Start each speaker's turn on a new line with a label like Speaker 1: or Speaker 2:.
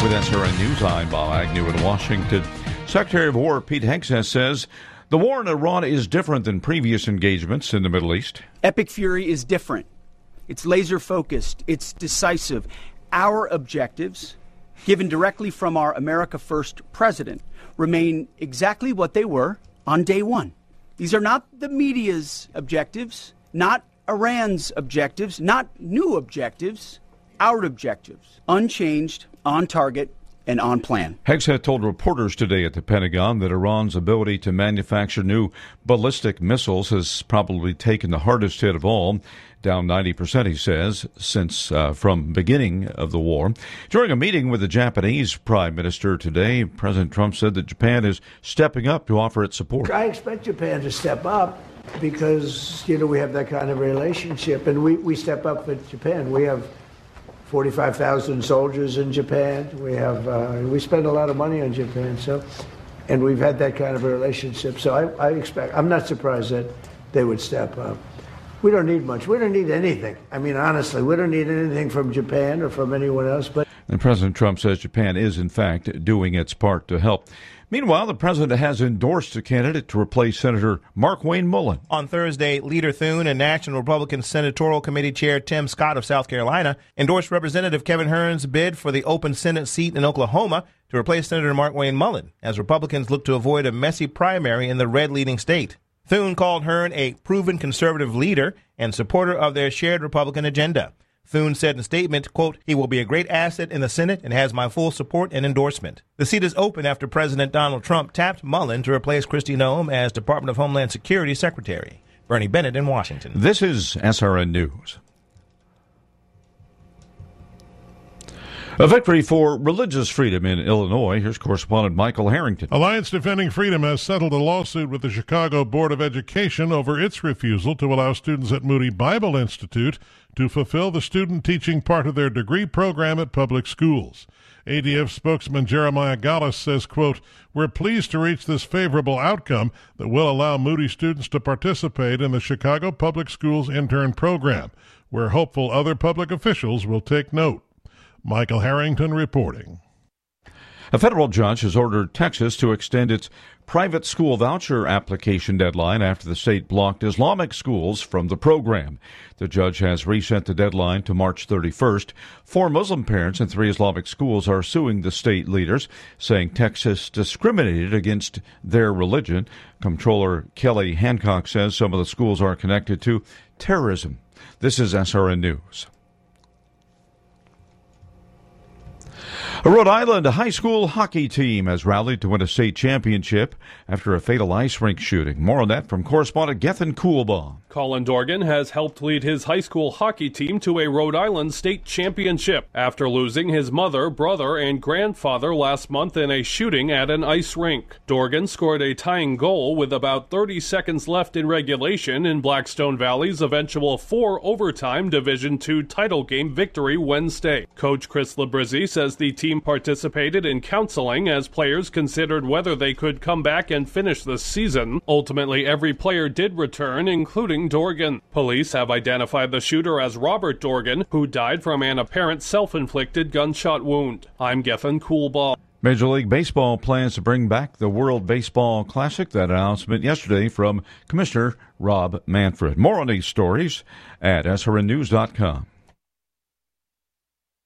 Speaker 1: With SRN News, I'm Bob Agnew in Washington. Secretary of War Pete Hegseth says the war in Iran is different than previous engagements in the Middle East.
Speaker 2: Epic Fury is different. It's laser focused. It's decisive. Our objectives, given directly from our America First president, remain exactly what they were on day one. These are not the media's objectives, not Iran's objectives, not new objectives, our objectives, unchanged, on target, and on plan.
Speaker 1: Hegseth told reporters today at the Pentagon that Iran's ability to manufacture new ballistic missiles has probably taken the hardest hit of all, down 90%, he says, since from beginning of the war. During a meeting with the Japanese Prime Minister today, President Trump said that Japan is stepping up to offer its support.
Speaker 3: I expect Japan to step up because, we have that kind of relationship, and we step up with Japan. We have 45,000 soldiers in Japan. We spend a lot of money on Japan, and we've had that kind of a relationship. So I'm not surprised that they would step up. We don't need much. We don't need anything. I mean, honestly, we don't need anything from Japan or from anyone else.
Speaker 1: And President Trump says Japan is, in fact, doing its part to help. Meanwhile, the president has endorsed a candidate to replace Senator Markwayne Mullin.
Speaker 4: On Thursday, Leader Thune and National Republican Senatorial Committee Chair Tim Scott of South Carolina endorsed Representative Kevin Hern's bid for the open Senate seat in Oklahoma to replace Senator Markwayne Mullin, as Republicans look to avoid a messy primary in the red-leading state. Thune called Hern a proven conservative leader and supporter of their shared Republican agenda. Thune said in a statement, quote, "He will be a great asset in the Senate and has my full support and endorsement." The seat is open after President Donald Trump tapped Mullin to replace Kristi Noem as Department of Homeland Security Secretary. Bernie Bennett in Washington.
Speaker 1: This is SRN News. A victory for religious freedom in Illinois. Here's correspondent Michael Harrington.
Speaker 5: Alliance Defending Freedom has settled a lawsuit with the Chicago Board of Education over its refusal to allow students at Moody Bible Institute to fulfill the student teaching part of their degree program at public schools. ADF spokesman Jeremiah Gallus says, quote, "We're pleased to reach this favorable outcome that will allow Moody students to participate in the Chicago Public Schools intern program. We're hopeful other public officials will take note." Michael Harrington reporting.
Speaker 1: A federal judge has ordered Texas to extend its private school voucher application deadline after the state blocked Islamic schools from the program. The judge has reset the deadline to March 31st. 4 Muslim parents in 3 Islamic schools are suing the state leaders, saying Texas discriminated against their religion. Comptroller Kelly Hancock says some of the schools are connected to terrorism. This is SRN News. A Rhode Island high school hockey team has rallied to win a state championship after a fatal ice rink shooting. More on that from correspondent Gethin Coolbaugh.
Speaker 6: Colin Dorgan has helped lead his high school hockey team to a Rhode Island state championship after losing his mother, brother, and grandfather last month in a shooting at an ice rink. Dorgan scored a tying goal with about 30 seconds left in regulation in Blackstone Valley's eventual 4-overtime Division II title game victory Wednesday. Coach Chris Labrizzi says the team participated in counseling as players considered whether they could come back and finish the season. Ultimately, every player did return, including Dorgan. Police have identified the shooter as Robert Dorgan, who died from an apparent self-inflicted gunshot wound. I'm Gethin Coolbaugh.
Speaker 1: Major League Baseball plans to bring back the World Baseball Classic. That announcement yesterday from Commissioner Rob Manfred. More on these stories at srnnews.com.